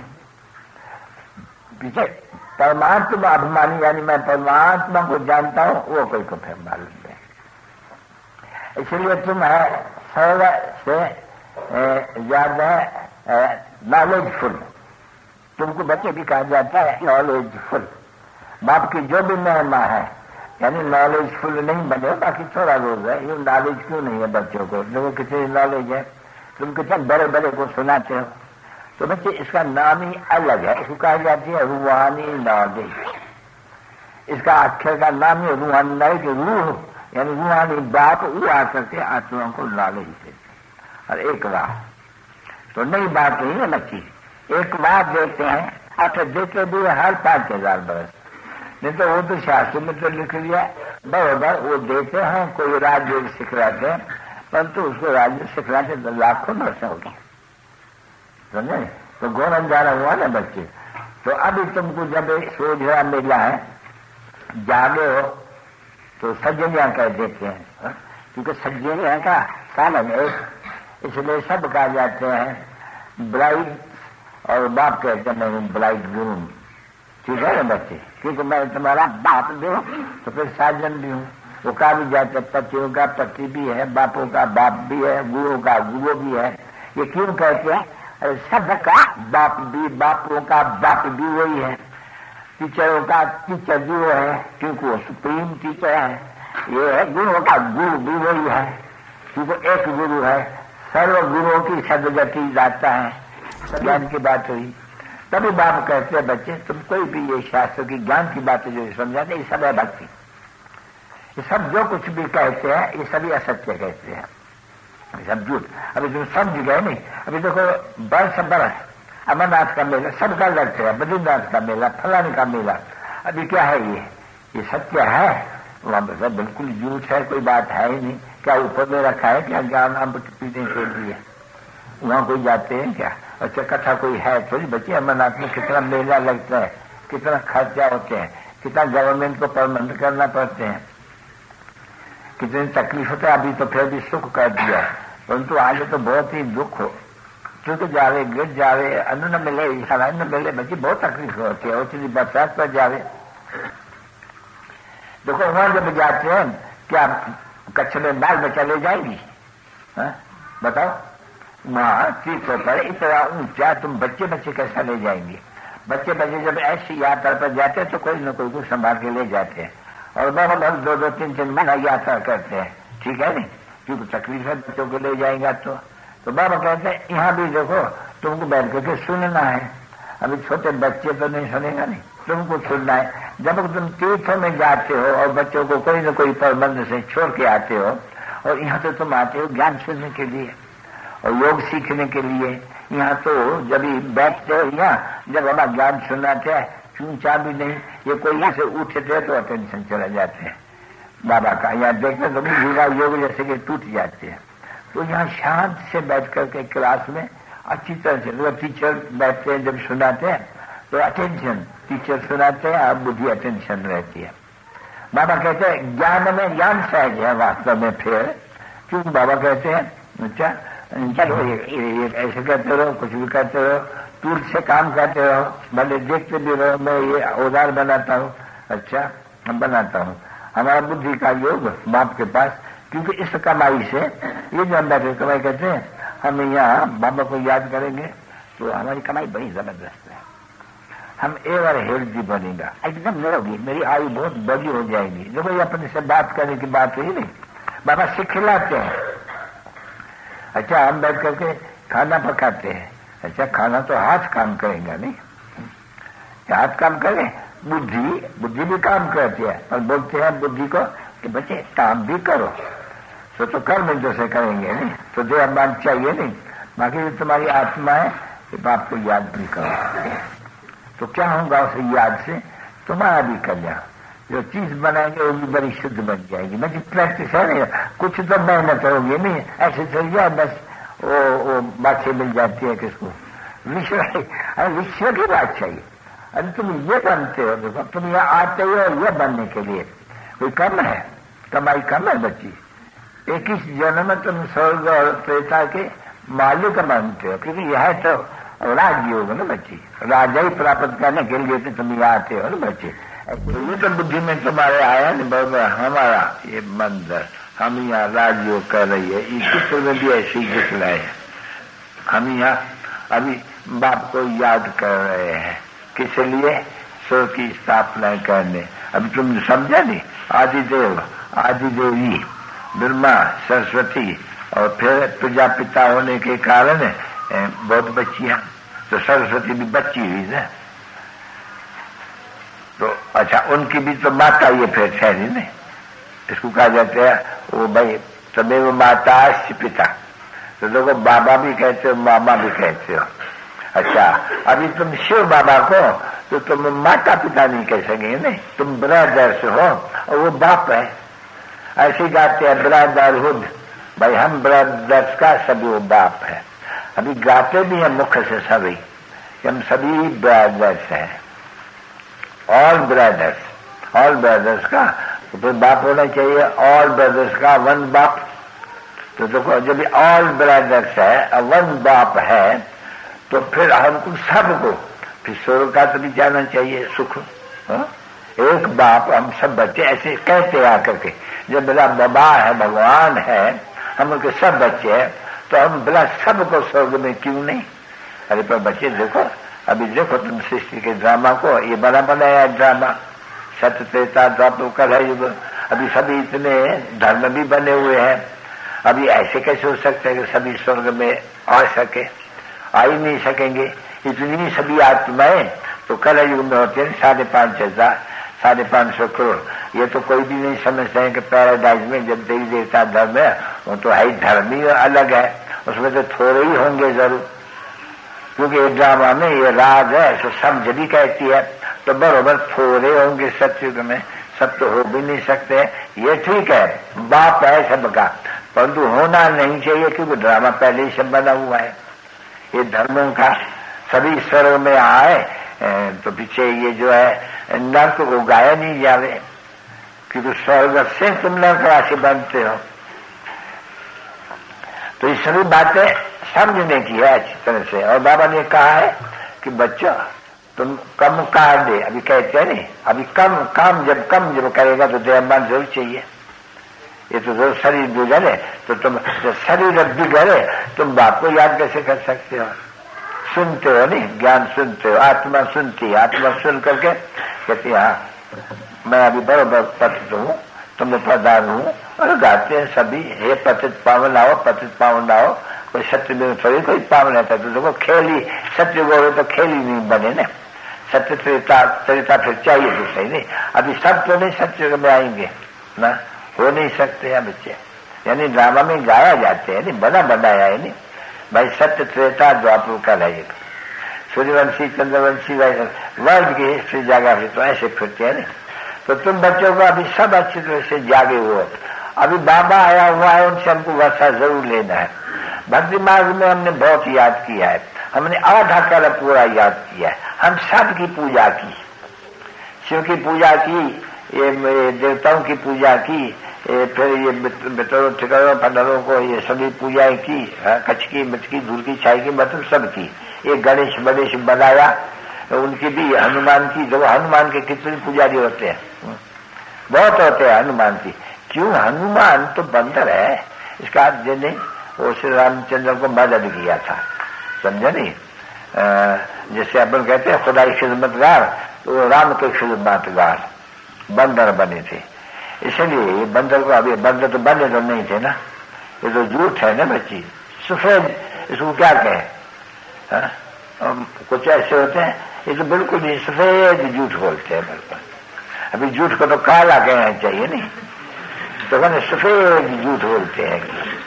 पीछे परमात्मा अभिमानी, यानी मैं परमात्मा को जानता हूँ, वो कोई को फिर मालूम है। इसलिए तुम है सर्व से ज्यादा नॉलेजफुल, तुमको बच्चे भी कहा जाता है नॉलेजफुल। बाप की जो भी महिमा है, यानी नॉलेजफुल नहीं बने, बाकी थोड़ा रोज है, ये नॉलेज क्यों नहीं है बच्चों को? देखो कितनी नॉलेज है, तुम कितने बड़े बड़े को सुनाते हो। तो बच्चे इसका नाम ही अलग है, इसको कहा जाती है रूहानी नॉलेज। इसका अक्षर का नाम ही रूहानी नॉलेज, रूह यानी रूहानी बाप, वो आकर के आत्मा को नॉलेज देते। और एक बात तो नई बात नहीं है बच्ची, एक बात देते हैं, अच्छा देते भी हर पांच हजार बरस, नहीं तो वो तो शास्त्र में तो लिख लिया बराबर, वो देते हैं। कोई राज्य सिखलाते हैं, परंतु उसको राज्य सिखलाते तो लाखों वर्ष हो गए, समझे? तो घोर अंजारा हुआ ना बच्चे। तो अभी तुमको जब सोझा मिला है, जागे हो तो सज्जनिया कह देते हैं, क्योंकि सज्जनिया का सालन एक, इसलिए सब कहा जाते हैं ब्राइड, और बाप कहते हैं मैं ब्राइड ग्रूम, ठीक है ना बच्चे? क्योंकि मैं तुम्हारा बाप भी हूँ तो फिर साजन भी हूँ। वो कहा भी जाते पतियों का पति भी है, बापों का बाप भी है, गुरुओं का गुरु भी है। ये क्यों कहते हैं? सबका बाप भी, बापों का बाप भी वही है, टीचरों का टीचर भी वो है, क्योंकि वो सुप्रीम टीचर है। ये है गुरुओं का गुरु भी वही है, क्योंकि एक गुरु है। सर्व गुरुओं की सदगति जाता है, ज्ञान की बात हुई। तभी बाप कहते हैं बच्चे तुम कोई भी ये शास्त्र की ज्ञान की बातें जो समझाते ये सब है भक्ति, ये सब जो कुछ भी कहते हैं ये सभी असत्य कहते हैं, सब झूठ। अभी तुम समझ गए नहीं, अभी देखो बरस बरस अमरनाथ का मेला सबका लगते है, बद्रीनाथ का मेला, फलाने का मेला, अभी क्या है ये ये सत्य है? वहां पर बिल्कुल झूठ है, कोई बात है ही नहीं। क्या ऊपर में रखा है क्या ज्ञान अमृत पीने के लिए? वहां कोई जाते हैं क्या? अच्छा कथा कोई है थोड़ी बच्चे। अमरनाथ में कितना मेला लगता है, कितना खर्चा होते हैं, कितना गवर्नमेंट को परमानेंट करना पड़ते हैं, कितनी तकलीफ होता है। अभी तो फिर भी सुख कर दिया, परंतु आगे तो बहुत ही दुख हो, चुक जावे, गिर जावे, अन्न न मिले, खाना न मिले, बच्ची बहुत तकलीफ होती है। उतनी बरसात पर जावे, देखो वहां जब जाते हैं क्या कच्छ में बाल बचा ले जाएगी? हा? बताओ, वहां तीर्थों पर इतना ऊंचा तुम बच्चे बच्चे कैसा ले जाएंगे? बच्चे बच्चे जब ऐसी यात्रा पर जाते हैं तो कोई न कोई को संभाल के ले जाते हैं, और बहुत दो दो तीन तीन महीना यात्रा करते हैं, ठीक है नहीं? क्योंकि तकलीफ है बच्चों को ले जाएगा तो तो बाबा कहते हैं यहाँ भी देखो तुमको बैठ करके सुनना है। अभी छोटे बच्चे तो नहीं सुनेगा, नहीं, तुमको सुनना है। जब तुम तीर्थों में जाते हो और बच्चों को कोई न कोई प्रबंध से छोड़ के आते हो, और यहाँ तो तुम आते हो ज्ञान सुनने के लिए और योग सीखने के लिए। यहाँ तो जब बैठते हो, यहाँ जब हमारा ज्ञान सुनाते हैं, चूंचा भी नहीं, ये कोई यहाँ से उठते तो अटेंशन चला जाते हैं बाबा का। यहाँ देखते तो भी जीवा योग जैसे कि टूट जाते हैं। तो यहाँ शांत से बैठ करके क्लास में अच्छी तरह से तो टीचर बैठते हैं, जब सुनाते हैं तो अटेंशन, टीचर सुनाते हैं और बुद्धि अटेंशन रहती है। बाबा कहते हैं ज्ञान में ज्ञान सहज है वास्तव में। फिर क्योंकि बाबा कहते हैं अच्छा चलो ये, ये ऐसे करते रहो, कुछ भी करते रहो, टूट से काम करते रहो, भले देखते भी रहो, मैं ये औजार बनाता हूँ, अच्छा हम बनाता हूँ। हमारा बुद्धि का योग बाप के पास, क्योंकि इस कमाई से ये जो हम बैठे कमाई कहते हैं, हम यहाँ बाबा को याद करेंगे तो हमारी कमाई बड़ी जबरदस्त है। हम एवर हेल्थी बनेगा, एकदम निरोगी, मेरी आयु बहुत बड़ी हो जाएगी। जो भाई अपने से बात करने की बात हुई नहीं, बाबा सिखलाते हैं। अच्छा हम बैठ करके खाना पकाते हैं, अच्छा खाना तो हाथ काम करेगा नहीं, हाथ काम करे, बुद्धि बुद्धि भी काम करती है, पर बोलते हैं बुद्धि को कि बच्चे काम भी करो, तो तो कर्म जैसे करेंगे नहीं, तो देह अभिमान चाहिए नहीं, बाकी तुम्हारी आत्मा है कि बाप को याद भी करो, तो क्या होगा उस याद से तुम्हारा भी कल्याण। जो चीज बनाएंगे वो भी बड़ी शुद्ध बन जाएगी। मैं प्रैक्टिस है नहीं, कुछ तो मेहनत होगी नहीं, ऐसे चल जाए बस वो वो बातें मिल जाती है किसको, विश्व अरे विश्व की बात चाहिए। अरे तुम ये बनते हो, देखो तुम यहाँ आते हो ये बनने के लिए, कोई कम है, कमाई कम है बच्ची। एक ही जन्म में तुम स्वर्ग और प्रेता के मालिक बनते हो, क्योंकि यह तो राजयोग है ना बच्ची, राजा ही प्राप्त करने के लिए तो तुम यहाँ आते हो ना बच्चे। ये तो बुद्धि में तुम्हारे आया ना बाबा, हमारा ये मंदिर हम यहाँ राजयोग कर रही है, इस चित्र में भी ऐसे ही दिख रहे हैं। हम यहाँ अभी बाप को याद कर रहे हैं, किस लिए? स्वर्ग की स्थापना करने। अभी तुम समझा नहीं, आदिदेव आदिदेवी ब्रह्मा सरस्वती और फिर प्रजापिता होने के कारण बहुत बच्चियां, तो सरस्वती भी बच्ची हुई ना, तो अच्छा उनकी भी तो माता ये फिर ठहरी नहीं, इसको कहा जाता है वो भाई तमेव माता पिता, तो देखो बाबा भी कहते हो मामा भी कहते हो। अच्छा अभी तुम शिव बाबा को तो तुम माता पिता नहीं कह सकेंगे नहीं, तुम ब्रदर्स हो और वो बाप है, ऐसे गाते हैं ब्रदरहुड, भाई हम ब्रदर्स का सभी वो बाप है। अभी गाते भी हैं मुख से सभी, हम सभी ब्रदर्स हैं, ऑल ब्रदर्स, ऑल ब्रदर्स का तो बाप होना चाहिए, ऑल ब्रदर्स का वन बाप। तो देखो जब ऑल ब्रदर्स है वन बाप है तो फिर हमको सबको फिर स्वर्ग का तो भी जाना चाहिए, सुख हा? एक बाप हम सब बच्चे ऐसे कहते आकर के, जब मेरा बाबा है भगवान है हम उनके सब बच्चे हैं, तो हम बिना सबको स्वर्ग में क्यों नहीं? अरे पर बच्चे देखो, अभी देखो तुम सृष्टि के ड्रामा को, ये बना बनाया ड्रामा, सत्य त्रेता द्वापर कलह युग, अभी सभी इतने धर्म भी बने हुए हैं, अभी ऐसे कैसे हो सकते हैं कि सभी स्वर्ग में आ सके? आ ही नहीं सकेंगे। इतनी सभी आत्माएं तो कलह युग में होते हैं साढ़े पांच हजार साढ़े पांच सौ करोड़, ये तो कोई भी नहीं समझते हैं कि पैराडाइज में जब देवी देवता धर्म है वो तो है ही, धर्म ही अलग है, उसमें तो थोड़े ही होंगे जरूर, क्योंकि ये ड्रामा में ये राज है तो समझ भी कहती है, तो बरोबर थोड़े होंगे सत्युग में, सब तो हो भी नहीं सकते। ये ठीक है बाप है सबका, परंतु होना नहीं चाहिए क्योंकि ड्रामा पहले ही सब बना हुआ है। ये धर्मों का सभी स्वर्ग में आए तो पीछे ये जो है नर्क को गाया नहीं जावे, क्योंकि स्वर्ग से तुम नर्क राशि बनते हो। तो ये सभी बातें समझने की है अच्छी तरह से। और बाबा ने कहा है कि बच्चों तुम कम कार दे, अभी कहते हैं नहीं, अभी कम काम जब कम जब करेगा तो देहमान जरूर चाहिए, ये तो जरूर शरीर बिगड़े, तो तुम जब शरीर बिगड़े तुम बाप को याद कैसे कर सकते हो? सुनते हो नहीं, ज्ञान सुनते हो, आत्मा सुनती है, आत्मा सुन करके कहती हाँ मैं अभी बराबर पतित हूँ, तुम प्रधान हूँ, और गाते हैं सभी हे पतित पावन आओ, पतित पावन आओ। कोई सत्य में थोड़ी कोई पावन रहता, तो देखो खेली सत्य गो तो खेली नहीं बने ना, सत्य त्रेता त्रेता फिर चाहिए तो सही नहीं, अभी सब तो नहीं सत्य में आएंगे ना, हो नहीं सकते हैं बच्चे, यानी ड्रामा में गाया जाते हैं नहीं, बना बनाया है नहीं भाई, सत्य त्रेता द्वापर कलह युग, सूर्यवंशी चंद्रवंशी वर्ल्ड की हिस्ट्री जागा फिर तो ऐसे फिरते हैं नहीं। तो तुम बच्चों को अभी सब अच्छी तरह से जागे हुए, अभी बाबा आया हुआ है, उनसे हमको वर्षा जरूर लेना है। भक्ति मार्ग में हमने बहुत याद किया है, हमने आधा काल पूरा याद किया है, हम सब की पूजा की, शिव की पूजा की, ये देवताओं की पूजा की, ये फिर ये बितरों ठिकानों पंडरों को ये सभी पूजाएं की, कच्छ की मिट की धूल की छाई की मतलब सब की। ये गणेश गणेश बनाया उनकी भी, हनुमान की, जो हनुमान के कितने पुजारी होते हैं, बहुत होते हैं हनुमान जी। क्यों? हनुमान तो बंदर है, इसका अर्थ ये नहीं वो श्री रामचंद्र को मदद किया था, समझे नहीं? जैसे अपन कहते हैं खुदा की खिदमतगार, तो राम के खिदमतगार बंदर बने थे। इसलिए ये बंदर को, अभी बंदर तो बने तो नहीं थे ना, ये तो झूठ है ना बच्ची, सफेद, इसको क्या कहें? कुछ ऐसे होते हैं, ये तो बिल्कुल नहीं, सफेद झूठ बोलते हैं बिल्कुल। अभी झूठ को तो काला कहना चाहिए नहीं, तो कहने सफेद झूठ बोलते हैं,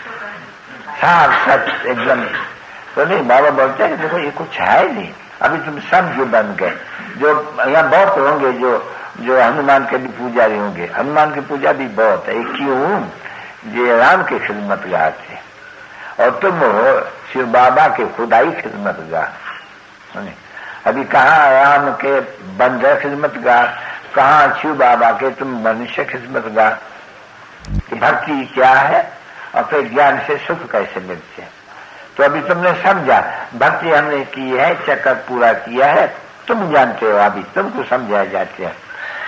साफ सच एकदम। तो नहीं, बाबा बोलते हैं देखो ये कुछ है नहीं, अभी तुम समझो बन गए। जो यहाँ बहुत होंगे जो जो हनुमान के भी पुजारी होंगे, हनुमान की पूजा भी बहुत है। क्यों? ये राम के खिदमतगार थे और तुम हो शिव बाबा के खुदाई खिदमतगार। अभी कहाँ राम के बंदर खिदमतगार, कहाँ शिव बाबा के तुम मनुष्य खिदमतगार। भक्ति क्या है और फिर ज्ञान से सुख कैसे मिलते हैं। तो अभी तुमने समझा, भक्ति हमने की है, चक्कर पूरा किया है, तुम जानते हो, अभी तुमको समझाया जाते हैं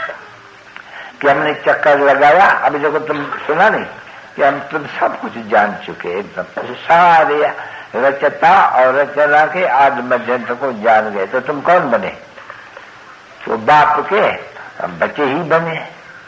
कि हमने चक्कर लगाया। अभी देखो तुम सुना नहीं कि हम तुम सब कुछ जान चुके एकदम, सारे रचता और रचना के आदि मध्यंतर को जान गए। तो तुम कौन बने? तो बाप के हम बच्चे ही बने।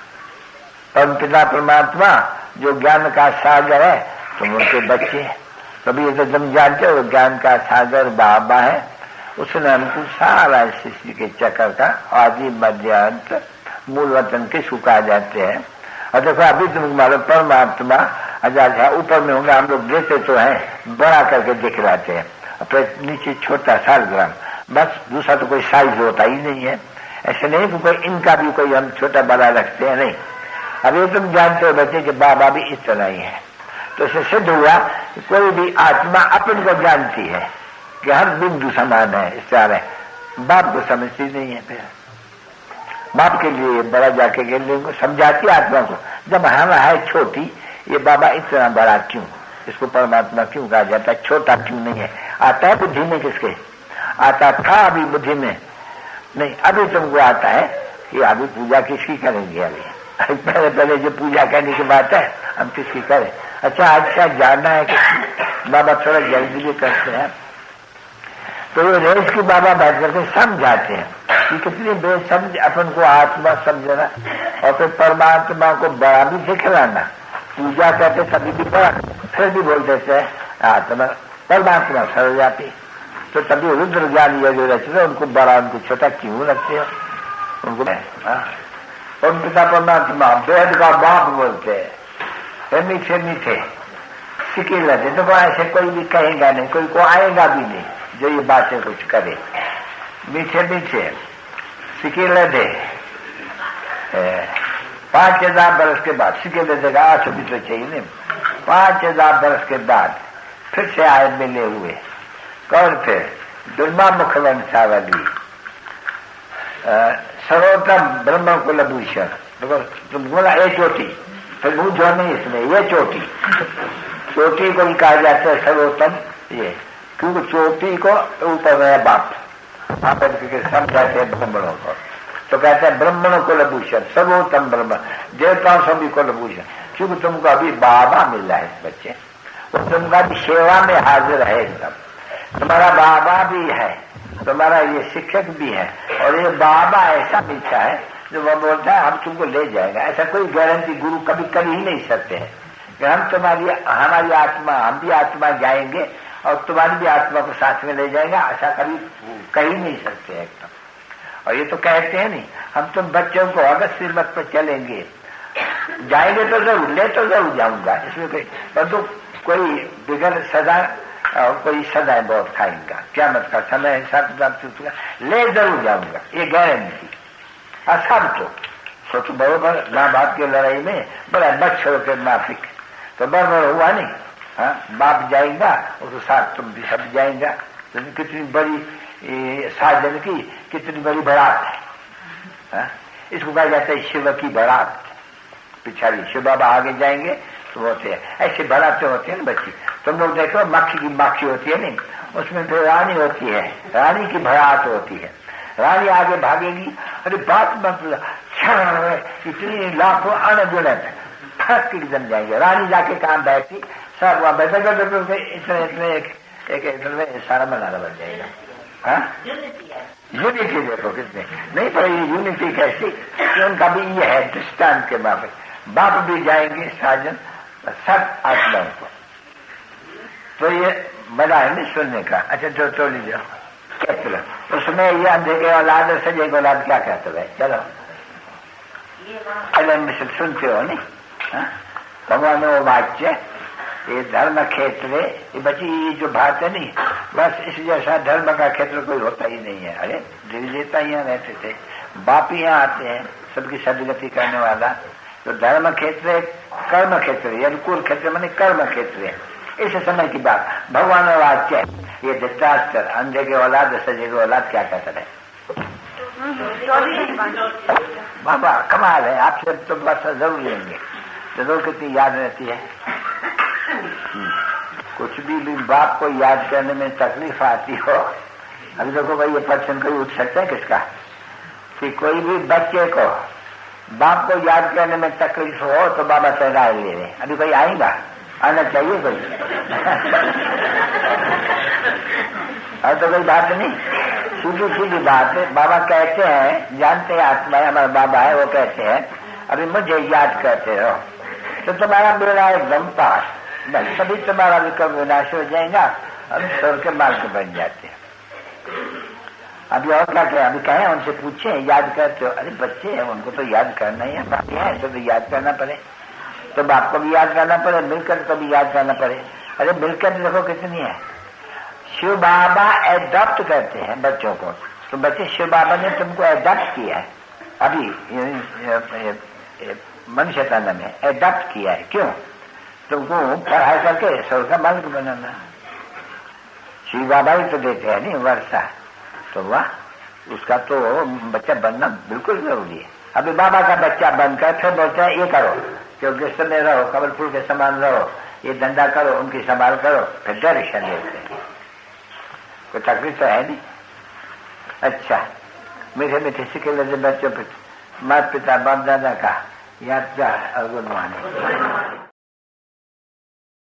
परम पिता परमात्मा जो ज्ञान का सागर है, तुम उनके बच्चे। तभी ये तो तुम जानते हो ज्ञान का सागर बाबा है, उसने हमको सारा सृष्टि के चक्कर का आदि मध्यांत मूल वतन के सुखा जाते हैं। और देखो अभी तुम मालूम परमात्मा आजाद है, ऊपर में होंगे, हम लोग देते तो हैं, बड़ा करके दिखलाते हैं, फिर नीचे छोटा साल ग्राम, बस दूसरा तो कोई साइज होता ही नहीं है। ऐसे नहीं कि कोई इनका भी कोई हम छोटा बड़ा रखते हैं, नहीं। अभी तुम जानते हो बच्चे कि बाबा भी इस तरह ही है। तो इससे सिद्ध हुआ कि कोई भी आत्मा अपन को जानती है कि हर बिंदु समान है, इस तरह बाप को समझती नहीं है। फिर बाप के लिए बड़ा जाके के लिए को समझाती आत्मा को, जब हम है छोटी, ये बाबा इतना बड़ा क्यों, इसको परमात्मा क्यों कहा जाता है, छोटा क्यों नहीं है? आता है बुद्धि में, किसके आता था अभी बुद्धि में नहीं। अभी तुमको आता है कि अभी पूजा किसकी करेंगे? अभी पहले पहले जो पूजा करने की बात है, हम किसकी करें? अच्छा अच्छा जानना है कि बाबा थोड़ा जल्दी भी करते हैं, तो रेस की बाबा बैठ करके समझाते हैं कि कितनी बेसमझ अपन को आत्मा समझना और फिर परमात्मा को बड़ा भी सिखलाना। पूजा करते तभी भी बड़ा, फिर भी बोल देते हैं आत्मा परमात्मा सर जाती, तो तभी रुद्र ज्ञान ये जो रचते उनको बड़ा उनको छोटा क्यों रखते हो? उनको उन पिता परमात्मा वेद का बाप बोलते हैं, मीठे मीठे सिके लगे। देखो ऐसे कोई भी कहेगा नहीं, कोई को आएगा भी नहीं जो ये बातें कुछ करे। मीठे मीठे सिके लदे, पांच हजार बरस के बाद सिके लदे का आठ भी तो चाहिए नहीं। पांच हजार बरस के बाद फिर से आए मिले हुए, कौन थे? दुर्मा मुखवन सावली, सर्वोत्तम ब्रह्म कुलभूषण। देखो तुम बोला ये चोटी, फिर मुंह जो नहीं इसमें, ये चोटी, चोटी को भी कहा जाता है सर्वोत्तम ये, क्योंकि चोटी को ऊपर में बाप आप समझाते हैं ब्राह्मणों को, तो कहते हैं ब्राह्मण कुलभूषण, सर्वोत्तम ब्रह्म, देवताओं से भी कुलभूषण। क्योंकि तुमको अभी बाबा मिला है बच्चे, वो तुमका भी सेवा में हाजिर है एकदम। तुम्हारा बाबा भी है, तुम्हारा ये शिक्षक भी है, और ये बाबा ऐसा मीठा है जो वह बोलता है हम तुमको ले जाएगा। ऐसा कोई गारंटी गुरु कभी कर ही नहीं सकते हैं कि हम तुम्हारी हमारी आत्मा, हम भी आत्मा जाएंगे और तुम्हारी भी आत्मा को साथ में ले जाएगा, ऐसा कभी कह ही नहीं सकते एकदम। और ये तो कहते हैं नहीं, हम तुम बच्चों को अगर श्रीमत पर चलेंगे जाएंगे तो जरूर, ले तो जरूर जाऊंगा, इसमें कोई परंतु कोई बिगड़ सदा और कोई सदा बहुत खाएंगा, क्या मत का समय हिसाब ले जरूर जाऊंगा, ये गारंटी। और सब तो सोचो बरोबर माँ बाप की लड़ाई में बड़ा बच्चों के माफिक तो बराबर हुआ नहीं। हाँ, बाप जाएगा उसके साथ तुम भी सब जाएगा, तो कितनी बड़ी साजन की कितनी बड़ी बारात है। हाँ? इसको कहा जाता है शिव की बारात। पिछाड़ी शिव बाबा आगे जाएंगे तो होते हैं ऐसे बारातें होती है ना बच्ची। तुम लोग देखो मक्खी की माखी होती है नहीं, उसमें तो रानी होती है, रानी की बारात होती है। रानी आगे भागेगी, अरे बात मत इतनी लाखों अनगिनत फर्क जम जाएंगे। रानी जाके कहाँ बैठी, सब वहां बैठे बैठे इतने इतने एक एक इधर में सारा मनाना बन जाएगा। हाँ यूनिटी देखो कितने नहीं, पर ये यूनिटी कैसी कि उनका भी ये है दृष्टांत के बाप बाप भी जाएंगे साजन सब आत्माओं को। तो ये मजा है नहीं सुनने का। अच्छा जो तो लीजिए चलो उसमें ये अंधे के औलाद और सजे के औलाद क्या कहते हैं। चलो अरे मिसल सुनते हो नहीं, भगवान वो वाच्य ये धर्म क्षेत्र ये बची ये जो बात है नहीं, बस इस जैसा धर्म का क्षेत्र कोई होता ही नहीं है। अरे देवी देवता यहाँ रहते थे, बाप यहाँ आते हैं सबकी सदगति करने वाला। तो धर्म क्षेत्र कर्म क्षेत्र है, अनुकूल क्षेत्र माने कर्म क्षेत्र है। इस समय की बात भगवान वाच्य ये धृतराष्ट्र अंधे के औलाद सजे के औलाद क्या कहते हैं। बाबा कमाल है, आपसे तो बस जरूर लेंगे, जरूर कितनी याद रहती है। कुछ भी, भी बाप को याद करने में तकलीफ आती हो। अभी देखो भाई ये प्रश्न कोई उठ सकता है किसका कि कोई भी बच्चे को बाप को याद करने में तकलीफ हो तो बाबा से राय ले रहे। अभी कोई आएगा, आना चाहिए कोई और तो कोई बात नहीं, सीधी सीधी बात है। बाबा कहते हैं, जानते हैं आत्मा हमारा बाबा है, वो कहते हैं अभी मुझे याद करते रहो तो तुम्हारा बेड़ा एकदम पास, बस तभी तुम्हारा विकल्प विनाश हो जाएगा और स्वर्ग के मार्ग बन जाते हैं। अभी और क्या कहें, अभी कहें उनसे पूछे याद करते हो। अरे बच्चे हैं उनको तो याद करना ही है, बाप है तो, तो याद करना पड़े, तो बाप को भी याद करना पड़े, मिलकर को भी याद करना पड़े। अरे मिलकर देखो कितनी है। शिव बाबा एडॉप्ट करते हैं बच्चों को, तो बच्चे शिव बाबा ने तुमको एडॉप्ट किया है, अभी मनुष्य तन में एडॉप्ट किया है। क्यों? तुमको पढ़ाई करके स्वर्ग का मालिक बनाना। शिव बाबा ही तो देते हैं नहीं वर्षा, तो वाह उसका तो बच्चा बनना बिल्कुल जरूरी है। अभी बाबा का बच्चा बनकर फिर बोलते हैं ये करो, क्योंकि समय रहो, कमल फूल के समान रहो, ये धंधा करो, उनकी संभाल करो, फिर डायरेक्शन देते हैं। कोई तकलीफ तो है नहीं। अच्छा मीठे मीठे सिखे लगे बच्चों पे माता पिता बाप दादा का याद और गुणवान